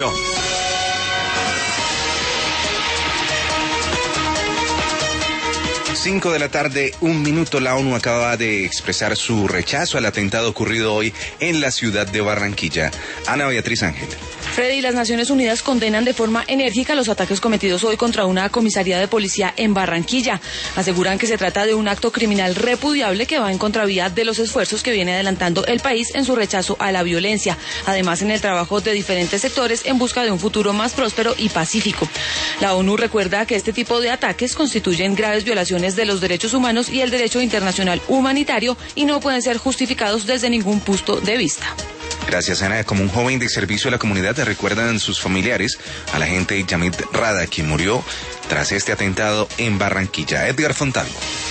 Cinco de la tarde, 1 minuto. La ONU acaba de expresar su rechazo al atentado ocurrido hoy en la ciudad de Barranquilla. Ana Beatriz Ángel. Freddy, las Naciones Unidas condenan de forma enérgica los ataques cometidos hoy contra una comisaría de policía en Barranquilla. Aseguran que se trata de un acto criminal repudiable que va en contravía de los esfuerzos que viene adelantando el país en su rechazo a la violencia. Además, en el trabajo de diferentes sectores en busca de un futuro más próspero y pacífico. La ONU recuerda que este tipo de ataques constituyen graves violaciones de los derechos humanos y el derecho internacional humanitario y no pueden ser justificados desde ningún punto de vista. Gracias, Ana. Como un joven de servicio a la comunidad, recuerdan sus familiares a la agente Yamit Rada, quien murió tras este atentado en Barranquilla. Edgar Fontalvo.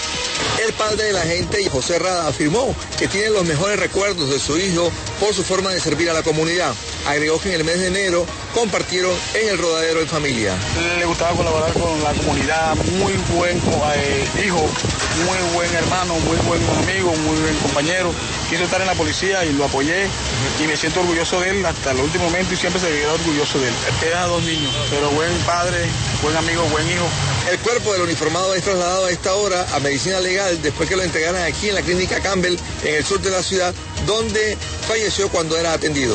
El padre del agente, José Rada, afirmó que tiene los mejores recuerdos de su hijo por su forma de servir a la comunidad. Agregó que en el mes de enero compartieron en el rodadero en familia. Le gustaba colaborar con la comunidad, muy buen hijo, muy buen hermano, muy buen amigo, muy buen compañero. Quiso estar en la policía y lo apoyé y me siento orgulloso de él hasta el último momento y siempre se quedó orgulloso de él. Era 2 niños, pero buen padre, buen amigo, buen hijo. El cuerpo del uniformado es trasladado a esta hora a medicina legal después que lo entregaran aquí en la clínica Campbell en el sur de la ciudad, donde falleció cuando era atendido.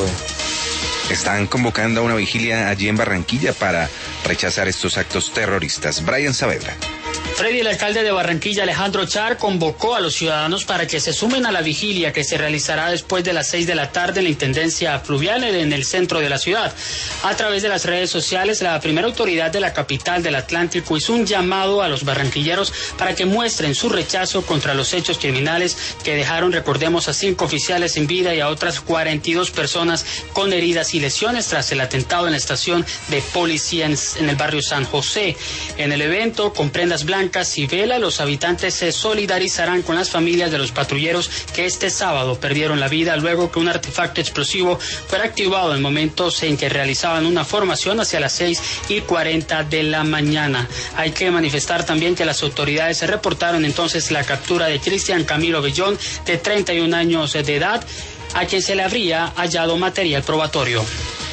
Están convocando a una vigilia allí en Barranquilla para rechazar estos actos terroristas. Brian Saavedra. Freddy, el alcalde de Barranquilla, Alejandro Char, convocó a los ciudadanos para que se sumen a la vigilia que se realizará después de las 6 de la tarde en la Intendencia Fluvial en el centro de la ciudad. A través de las redes sociales, la primera autoridad de la capital del Atlántico hizo un llamado a los barranquilleros para que muestren su rechazo contra los hechos criminales que dejaron, recordemos, a 5 oficiales sin vida y a otras 42 personas con heridas y lesiones tras el atentado en la estación de policía en el barrio San José. En el evento, con prendas blancas y vela, los habitantes se solidarizarán con las familias de los patrulleros que este sábado perdieron la vida luego que un artefacto explosivo fuera activado en momentos en que realizaban una formación hacia las 6:40 de la mañana. Hay que manifestar también que las autoridades se reportaron entonces la captura de Cristian Camilo Bellón, de 31 años de edad, a quien se le habría hallado material probatorio.